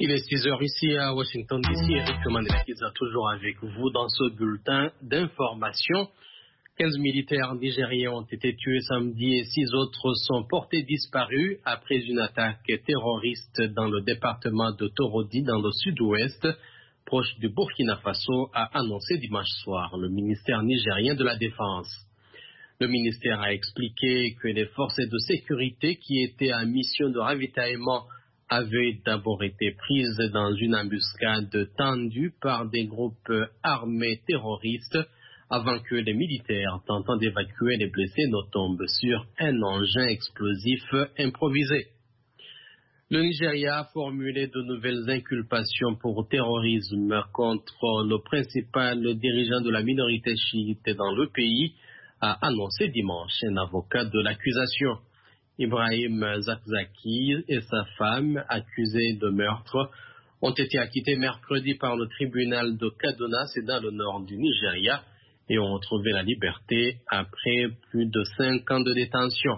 Il est 6 heures ici à Washington DC. Eric Mandela toujours avec vous dans ce bulletin d'information. 15 militaires nigériens ont été tués samedi et 6 autres sont portés disparus après une attaque terroriste dans le département de Torodi dans le sud-ouest, proche du Burkina Faso, a annoncé dimanche soir le ministère nigérien de la Défense. Le ministère a expliqué que les forces de sécurité qui étaient en mission de ravitaillement avaient d'abord été prises dans une embuscade tendue par des groupes armés terroristes avant que les militaires tentant d'évacuer les blessés ne tombent sur un engin explosif improvisé. Le Nigeria a formulé de nouvelles inculpations pour terrorisme contre le principal dirigeant de la minorité chiite dans le pays, a annoncé dimanche un avocat de l'accusation. Ibrahim Zakzaki et sa femme, accusés de meurtre, ont été acquittés mercredi par le tribunal de Kaduna, c'est dans le nord du Nigeria, et ont retrouvé la liberté après plus de 5 ans de détention.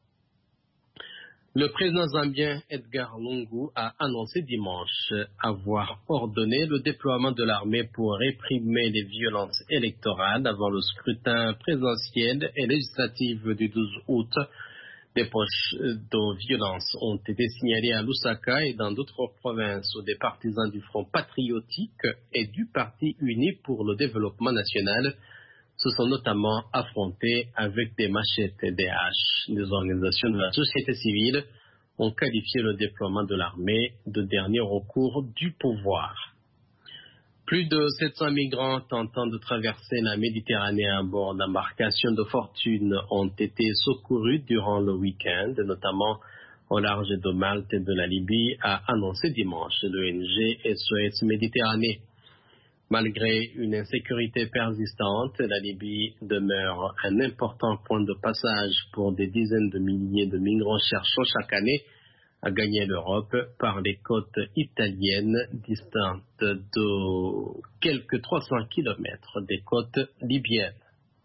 Le président zambien Edgar Lungu a annoncé dimanche avoir ordonné le déploiement de l'armée pour réprimer les violences électorales avant le scrutin présidentiel et législatif du 12 août. Des poches de violence ont été signalées à Lusaka et dans d'autres provinces où des partisans du Front patriotique et du Parti uni pour le développement national se sont notamment affrontés avec des machettes et des haches. Des organisations de la société civile ont qualifié le déploiement de l'armée de dernier recours du pouvoir. Plus de 700 migrants tentant de traverser la Méditerranée à bord d'embarcations de fortune ont été secourus durant le week-end, notamment au large de Malte et de la Libye, a annoncé dimanche l'ONG SOS Méditerranée. Malgré une insécurité persistante, la Libye demeure un important point de passage pour des dizaines de milliers de migrants cherchant chaque année à gagner l'Europe par les côtes italiennes distantes de quelques 300 kilomètres des côtes libyennes.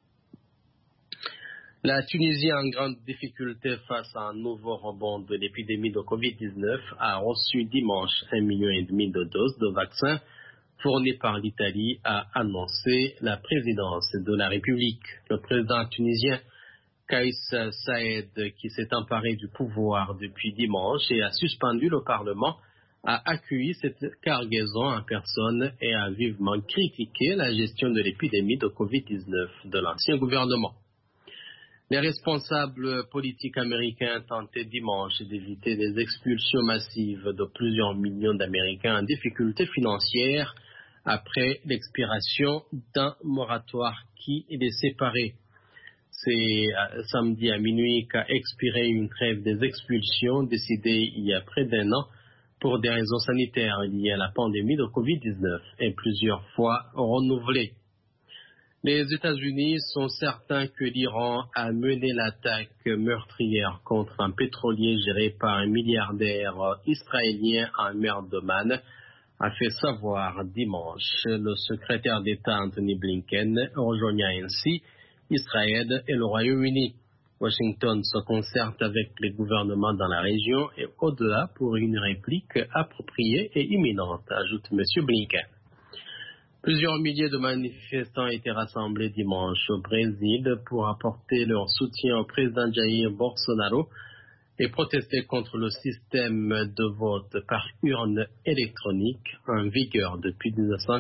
La Tunisie, en grande difficulté face à un nouveau rebond de l'épidémie de Covid-19, a reçu dimanche 1,5 million de doses de vaccins fournies par l'Italie, a annoncé la présidence de la République. Le président tunisien Kais Saïed, qui s'est emparé du pouvoir depuis dimanche et a suspendu le Parlement, a accueilli cette cargaison en personne et a vivement critiqué la gestion de l'épidémie de Covid-19 de l'ancien gouvernement. Les responsables politiques américains tentaient dimanche d'éviter des expulsions massives de plusieurs millions d'Américains en difficulté financière après l'expiration d'un moratoire qui les séparait. C'est samedi à minuit qu'a expiré une trêve des expulsions décidée il y a près d'1 an pour des raisons sanitaires liées à la pandémie de Covid-19 et plusieurs fois renouvelée. Les États-Unis sont certains que l'Iran a mené l'attaque meurtrière contre un pétrolier géré par un milliardaire israélien en mer d'Oman, a fait savoir dimanche. Le secrétaire d'État Anthony Blinken rejoignant ainsi Israël et le Royaume-Uni. Washington se concerte avec les gouvernements dans la région et au-delà pour une réplique appropriée et imminente, ajoute M. Blinken. Plusieurs milliers de manifestants étaient rassemblés dimanche au Brésil pour apporter leur soutien au président Jair Bolsonaro et protester contre le système de vote par urne électronique en vigueur depuis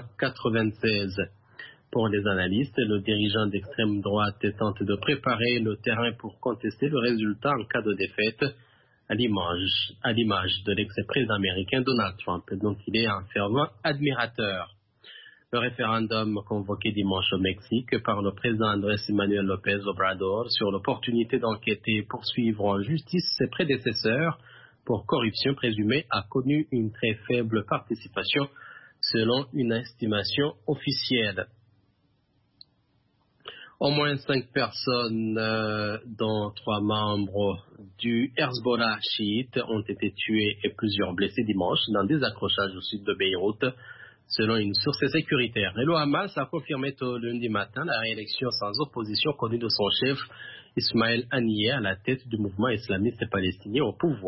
1996. Pour les analystes, le dirigeant d'extrême droite tente de préparer le terrain pour contester le résultat en cas de défaite, à l'image de l'ex-président américain Donald Trump, dont il est un fervent admirateur. Le référendum convoqué dimanche au Mexique par le président Andrés Manuel López Obrador sur l'opportunité d'enquêter et poursuivre en justice ses prédécesseurs pour corruption présumée a connu une très faible participation selon une estimation officielle. Au moins 5 personnes, dont 3 membres du Hezbollah chiite, ont été tuées et plusieurs blessés dimanche dans des accrochages au sud de Beyrouth, selon une source sécuritaire. Et le Hamas a confirmé tôt lundi matin la réélection sans opposition connue de son chef Ismaël Haniyeh à la tête du mouvement islamiste palestinien au pouvoir.